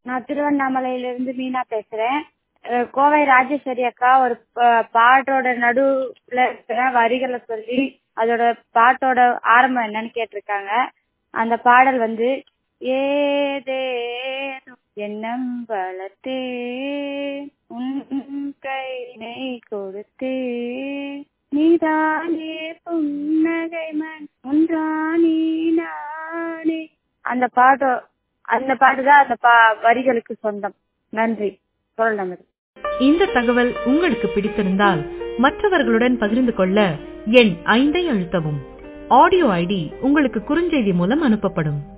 நான் திருவண்ணாமலையிலிருந்து மீனா பேசுறேன். கோவை ராஜேஸ்வரி அக்கா ஒரு பாட்டோட நடுவுல இருக்கிற வரிகளை சொல்லி அதோட பாட்டோட ஆரம்பம் என்னன்னு கேட்டிருக்காங்க. அந்த பாடல் வந்து ஏதேனும் எண்ணம் வளர்த்தே உன் கைனை கொடுத்தே நீதானே புன்னகை மண் ஒன்றானே நானே. அந்த பாட்டு தான் அந்த வரிகளுக்கு சொந்தம். நன்றி. குரல் நமது. இந்த தகவல் உங்களுக்கு பிடித்திருந்தால் மற்றவர்களுடன் பகிர்ந்து கொள்ள எண் 5 அழுத்தவும். ஆடியோ ஐடி உங்களுக்கு குறுஞ்செய்தி மூலம் அனுப்பப்படும்.